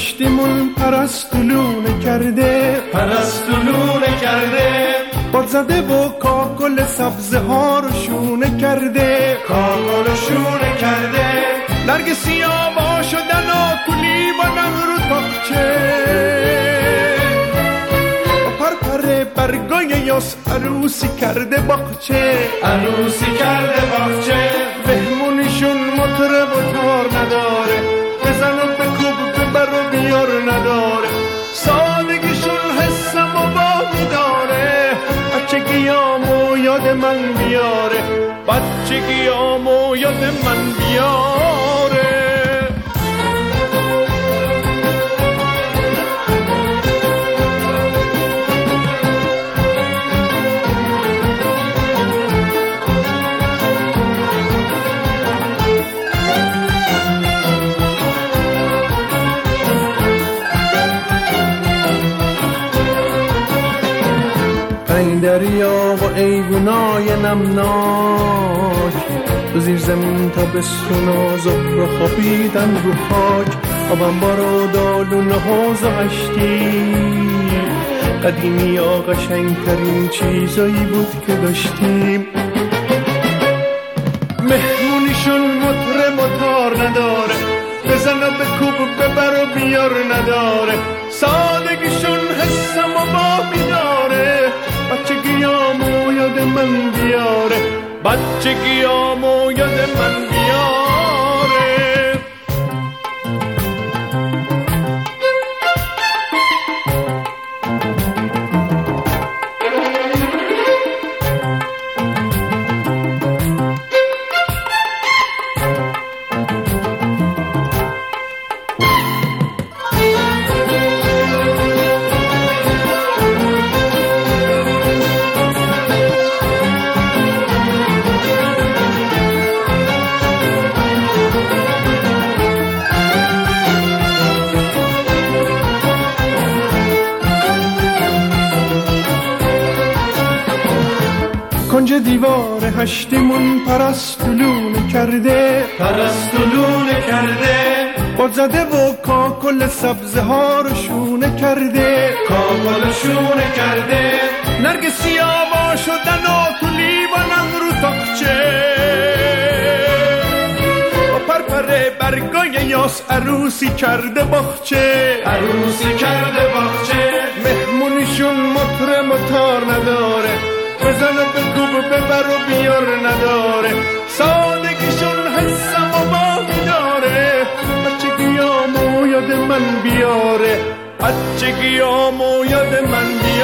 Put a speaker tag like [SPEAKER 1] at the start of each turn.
[SPEAKER 1] هشتیمون پرستولونه کرده،
[SPEAKER 2] پرستولونه کرده.
[SPEAKER 1] باد زده و کاکل سبزه ها رو شونه کرده،
[SPEAKER 2] کاکل شونه کرده.
[SPEAKER 1] نرگسی آوا شدن آکولی بانن رو تاقچه، پرپر برگای یاس عروسی کرده باغچه،
[SPEAKER 2] عروسی کرده باغچه.
[SPEAKER 1] بهمونیشون مطرب و تار نداره، بزن و بکوب ببر و بیار نداره، سادگیشون حسم و باقی داره. بچگیامو یاد من بیاره، بچگیامو یاد من بیاره. ای دریا و ایونای نمناک، تو زیر زمین تا بستون و زهر خوابیدن رو خاک. آبم بارو دالونه ها زغشتی، قدیمی ها قشنگترین چیزایی بود که داشتیم. مهمونیشون مطرب و تار نداره، بزن و بکوب ببر و بیار نداره، سادگیشون حسم و باقی داره. بچگیامو یاد من بیاره، بچگیامو یاد من بیاره. کنج دیوار هشتیمون پرستولونه کرده،
[SPEAKER 2] پرستولونه کرده.
[SPEAKER 1] باد زده و کاکل سبزه ها رو شونه کرده،
[SPEAKER 2] کاکل شونه کرده.
[SPEAKER 1] نرگسی آوا شدن و تو لیوانن رو تاقچه، پرپر برگای یاس عروسی کرده باغچه،
[SPEAKER 2] عروسی کرده باغچه.
[SPEAKER 1] مهمونیشون مطرب و تار نداره، بزن و بکوب ببر و بیار نداره، سادگیشون حسم و باقی داره. بچگیامو یاد من بیاره، بچگیامو یاد من بیاره.